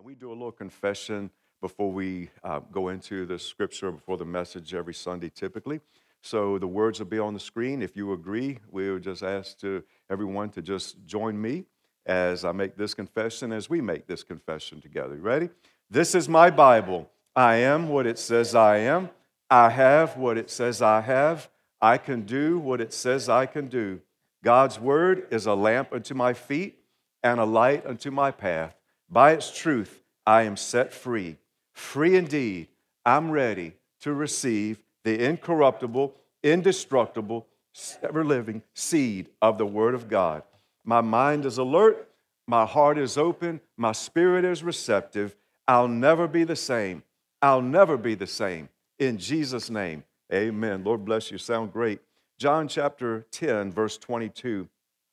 We do a little confession before we go into the scripture, before the message every Sunday typically. So the words will be on the screen. If you agree, we'll just ask to everyone to just join me as I make this confession, as we make this confession together. You ready? This is my Bible. I am what it says I am. I have what it says I have. I can do what it says I can do. God's word is a lamp unto my feet and a light unto my path. By its truth, I am set free. Free indeed, I'm ready to receive the incorruptible, indestructible, ever living seed of the Word of God. My mind is alert, my heart is open, my spirit is receptive. I'll never be the same. I'll never be the same. In Jesus' name, amen. Lord bless you. Sound great. John chapter 10, verse 22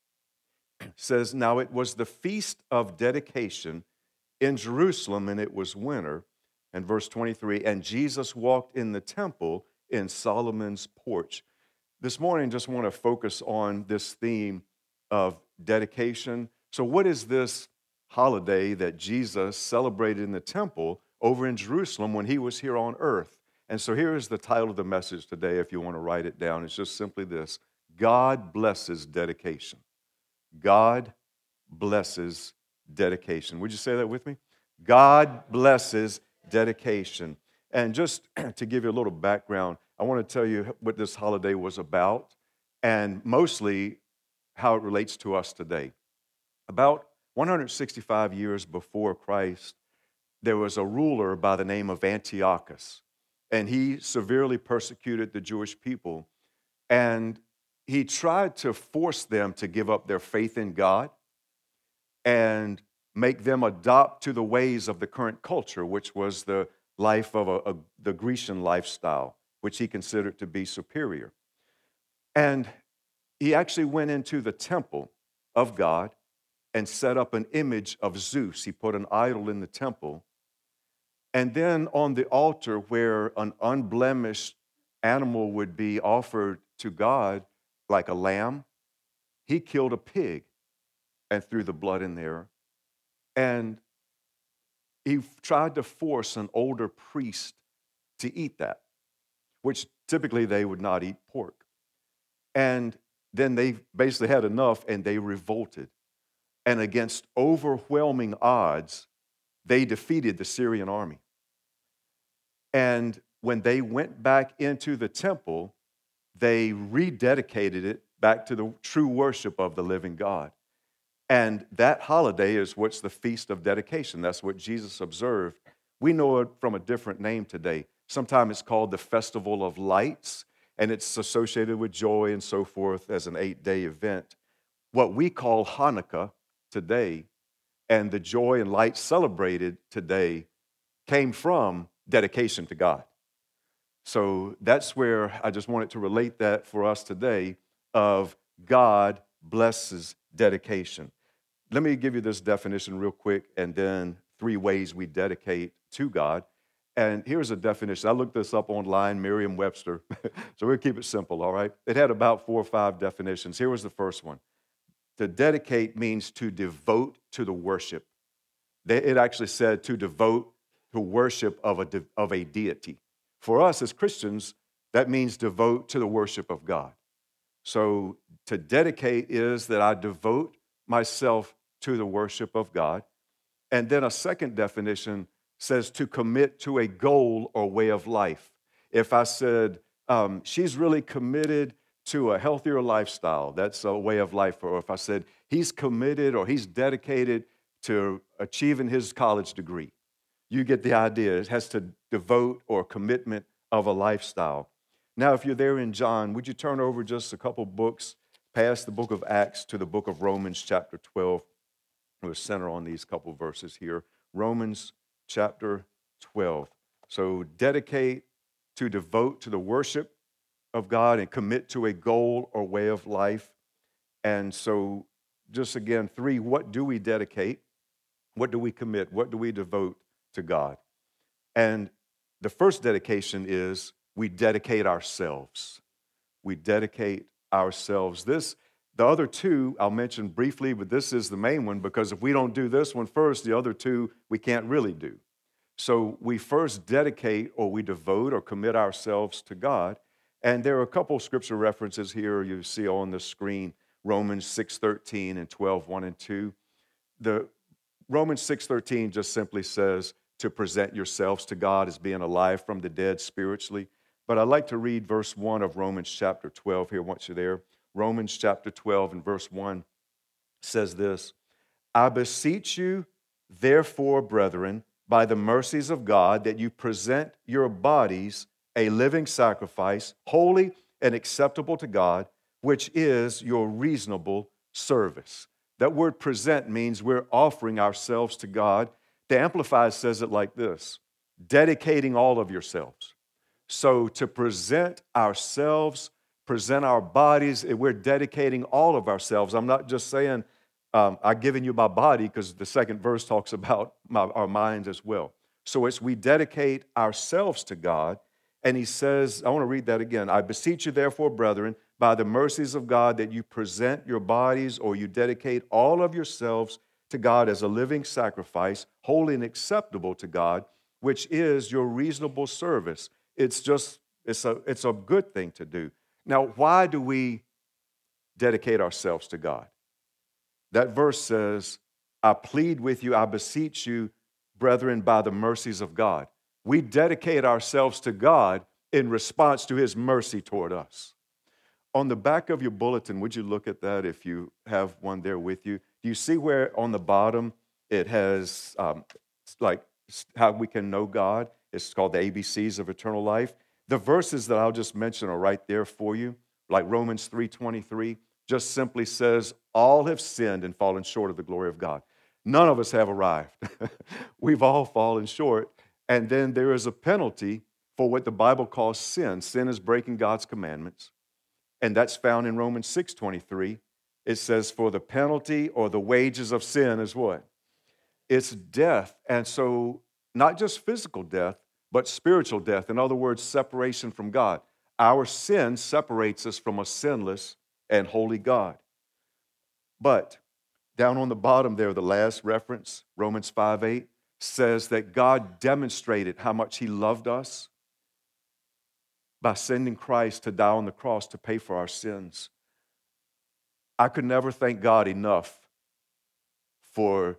says, Now it was the feast of dedication in Jerusalem, and it was winter. And verse 23, and Jesus walked in the temple in Solomon's porch. This morning, just want to focus on this theme of dedication. So, what is this holiday that Jesus celebrated in the temple over in Jerusalem when he was here on earth? And so, here is the title of the message today, if you want to write it down. It's just simply this: God blesses dedication. God blesses dedication. Would you say that with me? God blesses dedication. And just to give you a little background, I want to tell you what this holiday was about and mostly how it relates to us today. About 165 years before Christ, there was a ruler by the name of Antiochus, and he severely persecuted the Jewish people. And he tried to force them to give up their faith in God and make them adopt to the ways of the current culture, which was the life of the Grecian lifestyle, which he considered to be superior. And he actually went into the temple of God and set up an image of Zeus. He put an idol in the temple. And then on the altar where an unblemished animal would be offered to God, like a lamb, he killed a pig and threw the blood in there. And he tried to force an older priest to eat that, which typically they would not eat pork. And then they basically had enough and they revolted. And against overwhelming odds, they defeated the Syrian army. And when they went back into the temple, they rededicated it back to the true worship of the living God. And that holiday is what's the Feast of Dedication. That's what Jesus observed. We know it from a different name today. Sometimes it's called the Festival of Lights, and it's associated with joy and so forth as an 8-day event. What we call Hanukkah today and the joy and light celebrated today came from dedication to God. So that's where I just wanted to relate that for us today of God blesses dedication. Let me give you this definition real quick and then 3 ways we dedicate to God. And here's a definition. I looked this up online, Merriam-Webster. So we'll keep it simple, all right? It had about 4 or 5 definitions. Here was the first one. To dedicate means to devote to the worship. It actually said to devote to worship of a deity. For us as Christians, that means devote to the worship of God. So to dedicate is that I devote myself to the worship of God. And then a second definition says to commit to a goal or way of life. If I said, she's really committed to a healthier lifestyle, that's a way of life. Or if I said, he's committed or he's dedicated to achieving his college degree, you get the idea. It has to devote or commitment of a lifestyle. Now, if you're there in John, would you turn over just a couple books past the book of Acts to the book of Romans chapter 12? We'll center on these couple verses here. Romans chapter 12. So dedicate to devote to the worship of God and commit to a goal or way of life. And so just again, 3, what do we dedicate? What do we commit? What do we devote to God? And the first dedication is we dedicate ourselves. We dedicate ourselves. This The other two I'll mention briefly, but this is the main one because if we don't do this one first, the other two we can't really do. So we first dedicate or we devote or commit ourselves to God. And there are a couple scripture references here you see on the screen, Romans 6:13 and 12:1 and 2. The Romans 6:13 just simply says to present yourselves to God as being alive from the dead spiritually. But I'd like to read verse 1 of Romans chapter 12 here once you're there. Romans chapter 12 and verse 1 says this, I beseech you, therefore, brethren, by the mercies of God, that you present your bodies a living sacrifice, holy and acceptable to God, which is your reasonable service. That word present means we're offering ourselves to God. The Amplified says it like this, dedicating all of yourselves. So to present ourselves, present our bodies, we're dedicating all of ourselves. I'm not just saying I've given you my body, because the second verse talks about our minds as well. So as we dedicate ourselves to God, and he says, I want to read that again. I beseech you, therefore, brethren, by the mercies of God, that you present your bodies or you dedicate all of yourselves to God as a living sacrifice, holy and acceptable to God, which is your reasonable service. It's a good thing to do. Now, why do we dedicate ourselves to God? That verse says, I plead with you, I beseech you, brethren, by the mercies of God. We dedicate ourselves to God in response to his mercy toward us. On the back of your bulletin, would you look at that if you have one there with you? Do you see where on the bottom it has like how we can know God? It's called the ABCs of eternal life. The verses that I'll just mention are right there for you, like Romans 3:23, just simply says, all have sinned and fallen short of the glory of God. None of us have arrived. We've all fallen short. And then there is a penalty for what the Bible calls sin. Sin is breaking God's commandments. And that's found in Romans 6:23. It says, for the penalty or the wages of sin is what? It's death. And so not just physical death, but spiritual death. In other words, separation from God. Our sin separates us from a sinless and holy God. But down on the bottom there, the last reference, Romans 5:8, says that God demonstrated how much he loved us by sending Christ to die on the cross to pay for our sins. I could never thank God enough for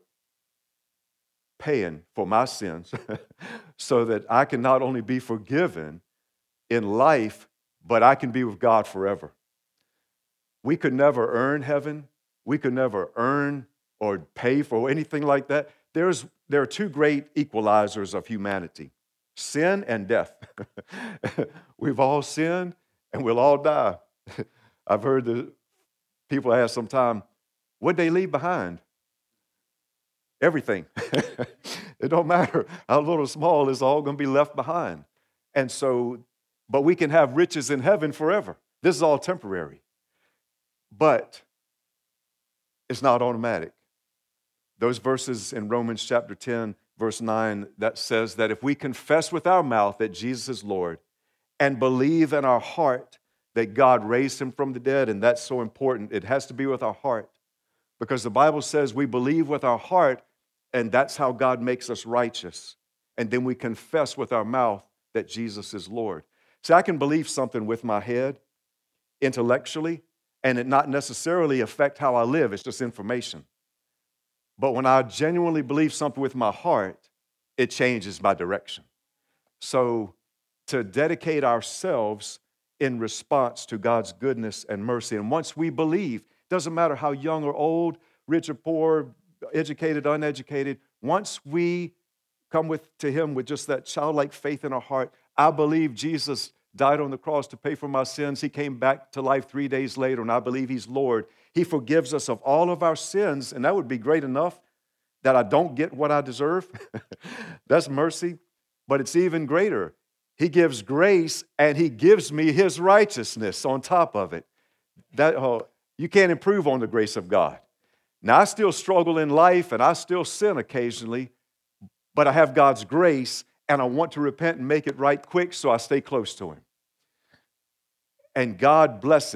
paying for my sins so that I can not only be forgiven in life, but I can be with God forever. We could never earn heaven. We could never earn or pay for anything like that. There are two great equalizers of humanity, sin and death. We've all sinned and we'll all die. I've heard the people ask sometime, what'd they leave behind? Everything. It don't matter how little or small, it's all going to be left behind. And so, but we can have riches in heaven forever. This is all temporary. But it's not automatic. Those verses in Romans chapter 10, verse 9, that says that if we confess with our mouth that Jesus is Lord and believe in our heart that God raised him from the dead, and that's so important, it has to be with our heart. Because the Bible says we believe with our heart, and that's how God makes us righteous. And then we confess with our mouth that Jesus is Lord. See, I can believe something with my head intellectually, and it not necessarily affect how I live. It's just information. But when I genuinely believe something with my heart, it changes my direction. So to dedicate ourselves in response to God's goodness and mercy, and once we believe, doesn't matter how young or old, rich or poor, educated, uneducated, once we come to him with just that childlike faith in our heart, I believe Jesus died on the cross to pay for my sins. He came back to life 3 days later, and I believe he's Lord. He forgives us of all of our sins, and that would be great enough that I don't get what I deserve. That's mercy. But it's even greater. He gives grace, and he gives me his righteousness on top of it. You can't improve on the grace of God. Now, I still struggle in life, and I still sin occasionally, but I have God's grace, and I want to repent and make it right quick, so I stay close to him. And God blesses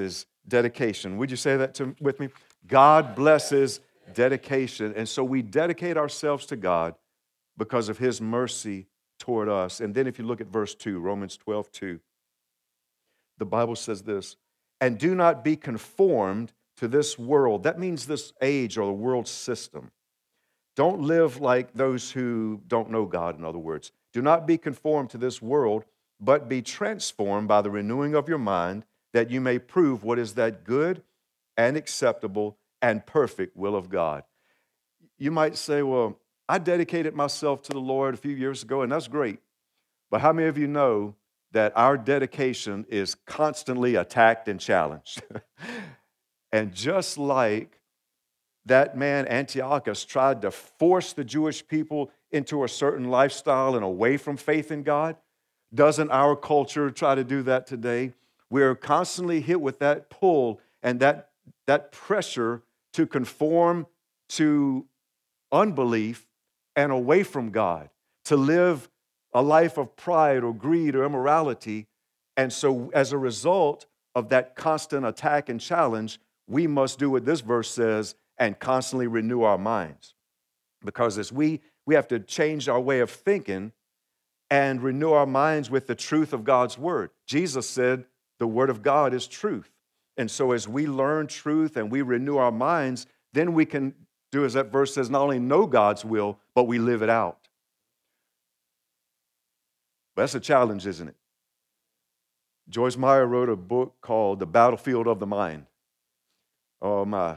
dedication. Would you say that with me? God blesses dedication. And so we dedicate ourselves to God because of his mercy toward us. And then if you look at verse 2, Romans 12:2, the Bible says this, and do not be conformed to this world. That means this age or the world system. Don't live like those who don't know God, in other words. Do not be conformed to this world, but be transformed by the renewing of your mind, that you may prove what is that good and acceptable and perfect will of God. You might say, well, I dedicated myself to the Lord a few years ago, and that's great. But how many of you know that our dedication is constantly attacked and challenged? And just like that man Antiochus tried to force the Jewish people into a certain lifestyle and away from faith in God, doesn't our culture try to do that today? We're constantly hit with that pull and that pressure to conform to unbelief and away from God, to live a life of pride or greed or immorality. And so as a result of that constant attack and challenge, we must do what this verse says and constantly renew our minds. Because as we have to change our way of thinking and renew our minds with the truth of God's word. Jesus said the word of God is truth. And so as we learn truth and we renew our minds, then we can do, as that verse says, not only know God's will, but we live it out. But that's a challenge, isn't it? Joyce Meyer wrote a book called The Battlefield of the Mind. Oh my,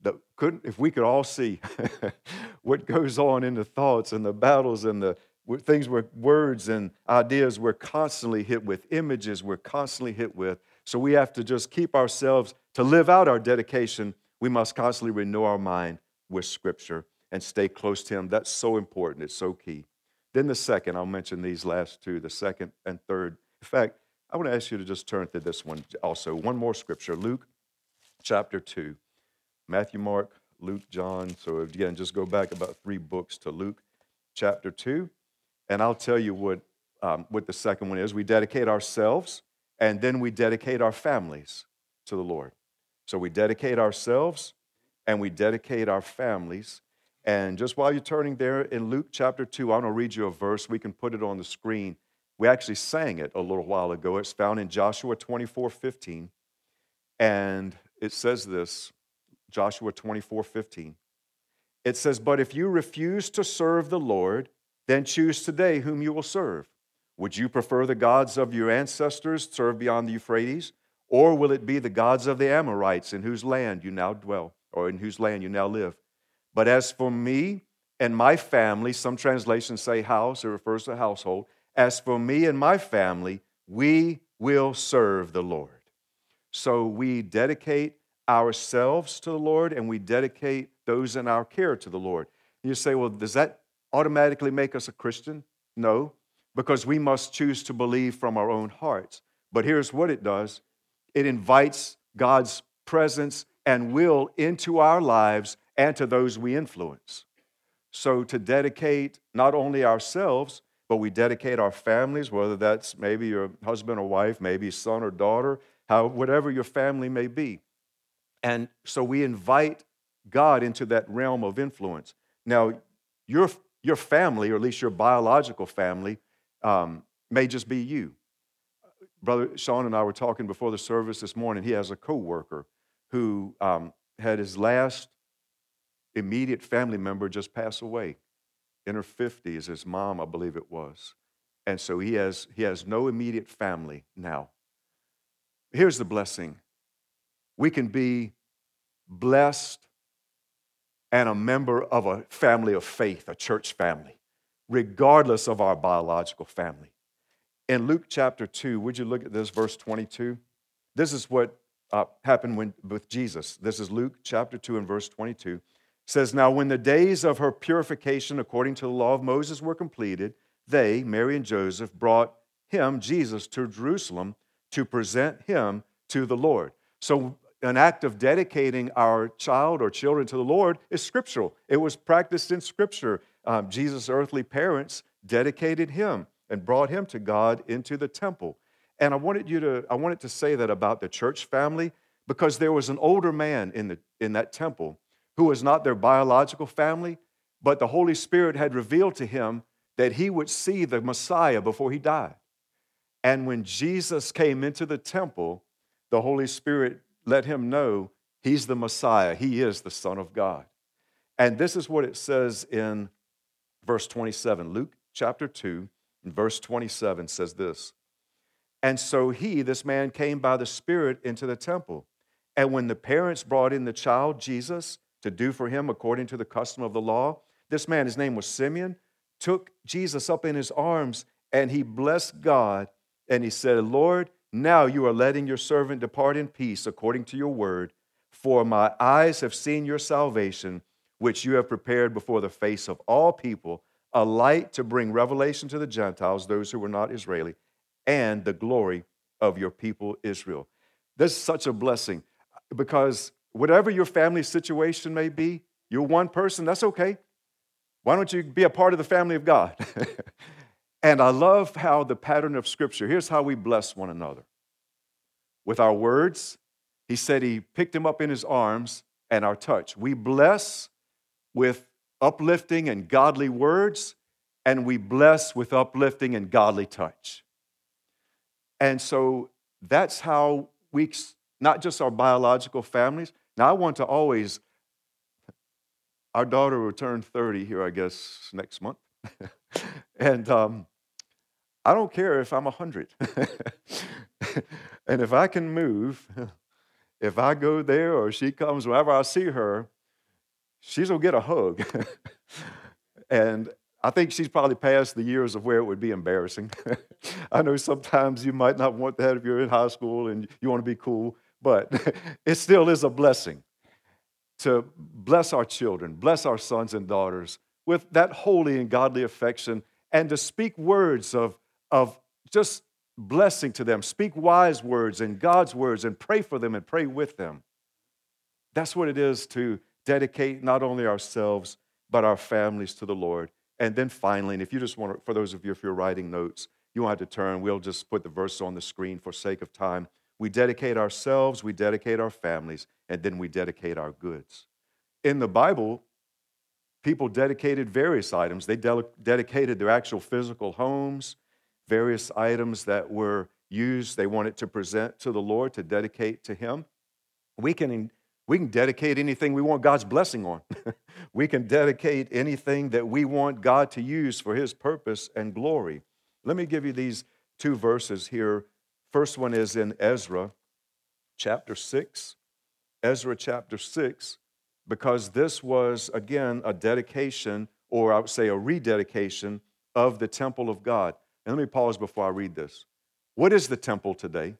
if we could all see what goes on in the thoughts and the battles and the things with words and ideas we're constantly hit with, images we're constantly hit with. So we have to just keep ourselves, to live out our dedication, we must constantly renew our mind with Scripture and stay close to Him. That's so important. It's so key. Then the second, I'll mention these last two, the second and third. In fact, I want to ask you to just turn to this one also. One more Scripture, Luke chapter 2. Matthew, Mark, Luke, John. So again, just go back about 3 books to Luke chapter 2. And I'll tell you what the second one is. We dedicate ourselves, and then we dedicate our families to the Lord. So we dedicate ourselves, and we dedicate our families. And just while you're turning there, in Luke chapter 2, I want to read you a verse. We can put it on the screen. We actually sang it a little while ago. It's found in Joshua 24:15. And it says this, Joshua 24:15. It says, but if you refuse to serve the Lord, then choose today whom you will serve. Would you prefer the gods of your ancestors served beyond the Euphrates? Or will it be the gods of the Amorites in whose land you now dwell, or in whose land you now live? But as for me and my family, some translations say house, it refers to household. As for me and my family, we will serve the Lord. So we dedicate ourselves to the Lord and we dedicate those in our care to the Lord. You say, well, does that automatically make us a Christian? No, because we must choose to believe from our own hearts. But here's what it does. It invites God's presence and will into our lives and to those we influence. So to dedicate not only ourselves, but we dedicate our families, whether that's maybe your husband or wife, maybe son or daughter, whatever your family may be. And so we invite God into that realm of influence. Now, your family, or at least your biological family, may just be you. Brother Sean and I were talking before the service this morning. He has a coworker who had his last immediate family member just pass away in her 50s, his mom, I believe it was. And so he has no immediate family now. Here's the blessing. We can be blessed and a member of a family of faith, a church family, regardless of our biological family. In Luke chapter 2, would you look at this, verse 22? This is what happened with Jesus. This is Luke chapter 2 and verse 22. It says, now when the days of her purification according to the law of Moses were completed, they, Mary and Joseph, brought him, Jesus, to Jerusalem to present him to the Lord. So an act of dedicating our child or children to the Lord is scriptural. It was practiced in Scripture. Jesus' earthly parents dedicated him and brought him to God into the temple. And I wanted to say that about the church family, because there was an older man in that temple who was not their biological family, but the Holy Spirit had revealed to him that he would see the Messiah before he died. And when Jesus came into the temple, the Holy Spirit let him know he's the Messiah. He is the Son of God. And this is what it says in verse 27. Luke chapter 2, and verse 27 says this. And so this man, came by the Spirit into the temple. And when the parents brought in the child, Jesus, to do for him according to the custom of the law, this man, his name was Simeon, took Jesus up in his arms, and he blessed God, and he said, Lord, now you are letting your servant depart in peace according to your word, for my eyes have seen your salvation, which you have prepared before the face of all people, a light to bring revelation to the Gentiles, those who were not Israeli, and the glory of your people Israel. This is such a blessing, because whatever your family situation may be, you're one person, that's okay. Why don't you be a part of the family of God? And I love how the pattern of Scripture, here's how we bless one another. With our words, he said he picked him up in his arms, and our touch. We bless with uplifting and godly words, and we bless with uplifting and godly touch. And so that's how we, not just our biological families. Now, I want to always, our daughter will turn 30 here, I guess, next month. And I don't care if I'm 100. And if I can move, if I go there or she comes, whenever I see her, she's going to get a hug. And I think she's probably past the years of where it would be embarrassing. I know sometimes you might not want that if you're in high school and you want to be cool, but it still is a blessing to bless our children, bless our sons and daughters with that holy and godly affection, and to speak words of just blessing to them, speak wise words and God's words, and pray for them and pray with them. That's what it is to dedicate not only ourselves, but our families to the Lord. And then finally, and if you just want to, for those of you, if you're writing notes, you won't have to turn. We'll just put the verse on the screen for sake of time. We dedicate ourselves, we dedicate our families, and then we dedicate our goods. In the Bible, people dedicated various items. They dedicated their actual physical homes, various items that were used, they wanted to present to the Lord, to dedicate to Him. We can dedicate anything we want God's blessing on. We can dedicate anything that we want God to use for His purpose and glory. Let me give you these two verses here. First one is in Ezra chapter 6. Ezra chapter 6, because this was, again, a dedication, or I would say a rededication of the temple of God. And let me pause before I read this. What is the temple today?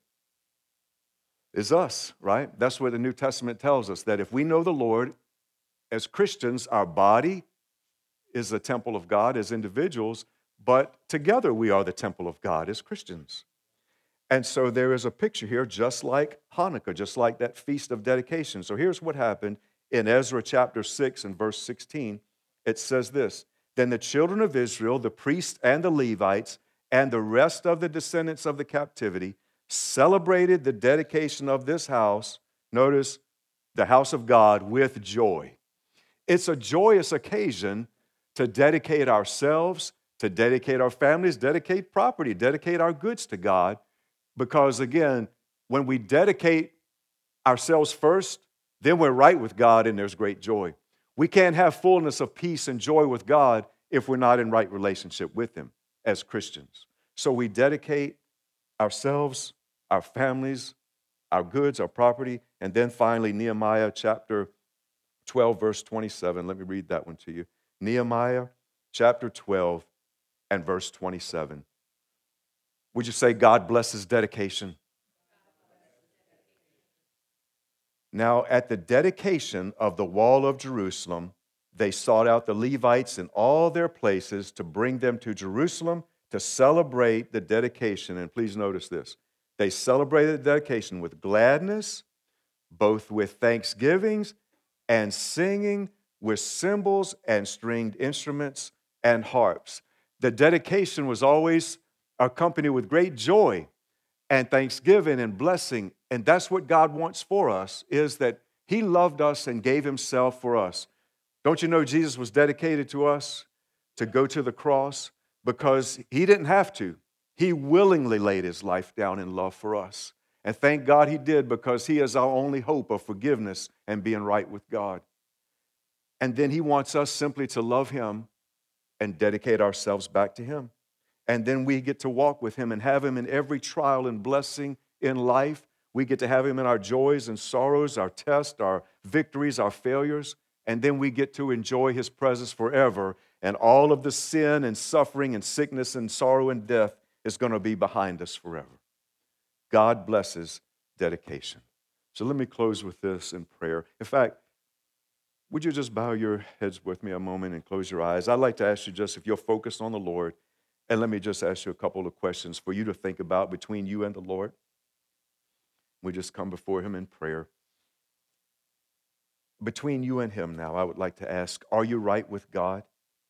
Is us, right? That's what the New Testament tells us, that if we know the Lord as Christians, our body is the temple of God as individuals, but together we are the temple of God as Christians. And so there is a picture here, just like Hanukkah, just like that feast of dedication. So here's what happened in Ezra chapter 6 and verse 16. It says this, "Then the children of Israel, the priests and the Levites, and the rest of the descendants of the captivity celebrated the dedication of this house," notice, the house of God, "with joy." It's a joyous occasion to dedicate ourselves, to dedicate our families, dedicate property, dedicate our goods to God. Because again, when we dedicate ourselves first, then we're right with God and there's great joy. We can't have fullness of peace and joy with God if we're not in right relationship with Him as Christians. So we dedicate ourselves, our families, our goods, our property, and then finally Nehemiah chapter 12, verse 27. Let me read that one to you. Nehemiah chapter 12 and verse 27. Would you say God blesses dedication? Now, at the dedication of the wall of Jerusalem, they sought out the Levites in all their places to bring them to Jerusalem to celebrate the dedication. And please notice this. They celebrated the dedication with gladness, both with thanksgivings and singing, with cymbals and stringed instruments and harps. The dedication was always accompanied with great joy and thanksgiving and blessing And that's what God wants for us, is that he loved us and gave himself for us. Don't you know Jesus was dedicated to us to go to the cross? Because he didn't have to. He willingly laid his life down in love for us. And thank God he did, because he is our only hope of forgiveness and being right with God. And then he wants us simply to love him and dedicate ourselves back to him. And then we get to walk with him and have him in every trial and blessing in life. We get to have him in our joys and sorrows, our tests, our victories, our failures. And then we get to enjoy his presence forever. And all of the sin and suffering and sickness and sorrow and death is going to be behind us forever. God blesses dedication. So let me close with this in prayer. In fact, would you just bow your heads with me a moment and close your eyes? I'd like to ask you just if you're focused on the Lord, and let me just ask you a couple of questions for you to think about between you and the Lord. We just come before him in prayer. Between you and him now, I would like to ask, are you right with God?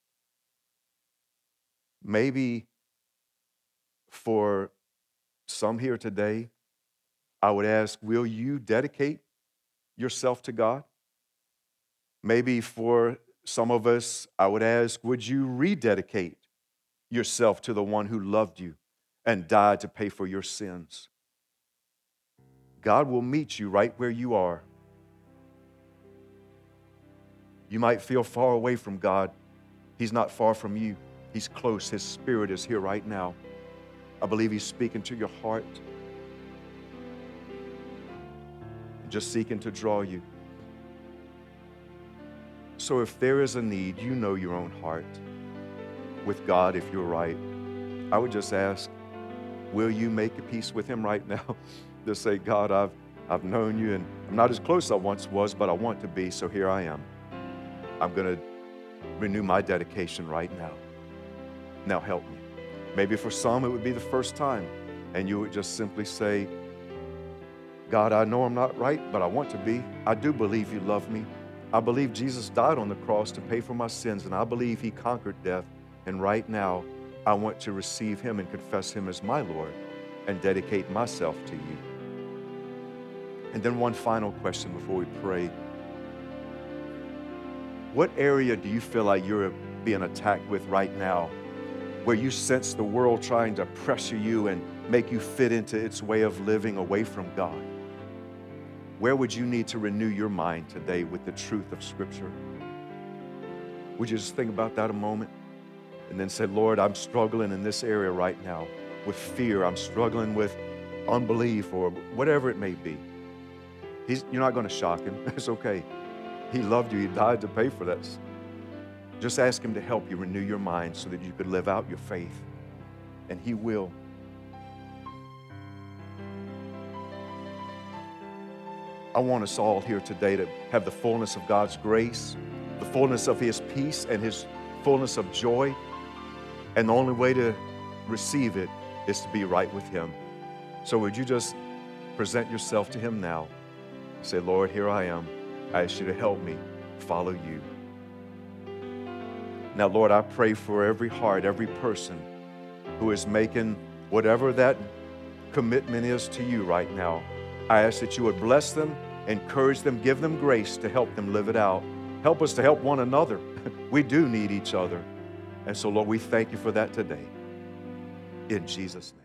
Maybe for some here today, I would ask, will you dedicate yourself to God? Maybe for some of us, I would ask, would you rededicate yourself to the one who loved you and died to pay for your sins? God will meet you right where you are. You might feel far away from God. He's not far from you. He's close. His Spirit is here right now. I believe he's speaking to your heart, just seeking to draw you. So if there is a need, you know your own heart with God if you're right. I would just ask, will you make a peace with him right now? Just say, God, I've known you, and I'm not as close as I once was, but I want to be, so here I am. I'm going to renew my dedication right now. Now help me. Maybe for some it would be the first time, and you would just simply say, God, I know I'm not right, but I want to be. I do believe you love me. I believe Jesus died on the cross to pay for my sins, and I believe he conquered death. And right now, I want to receive him and confess him as my Lord and dedicate myself to you. And then one final question before we pray. What area do you feel like you're being attacked with right now, where you sense the world trying to pressure you and make you fit into its way of living away from God? Where would you need to renew your mind today with the truth of Scripture? Would you just think about that a moment? And then say, Lord, I'm struggling in this area right now with fear. I'm struggling with unbelief or whatever it may be. You're not going to shock him. It's okay. He loved you. He died to pay for this. Just ask him to help you renew your mind so that you could live out your faith. And he will. I want us all here today to have the fullness of God's grace, the fullness of his peace, and his fullness of joy. And the only way to receive it is to be right with him. So would you just present yourself to him now? Say, Lord, here I am. I ask you to help me follow you. Now, Lord, I pray for every heart, every person who is making whatever that commitment is to you right now. I ask that you would bless them, encourage them, give them grace to help them live it out. Help us to help one another. We do need each other. And so, Lord, we thank you for that today. In Jesus' name.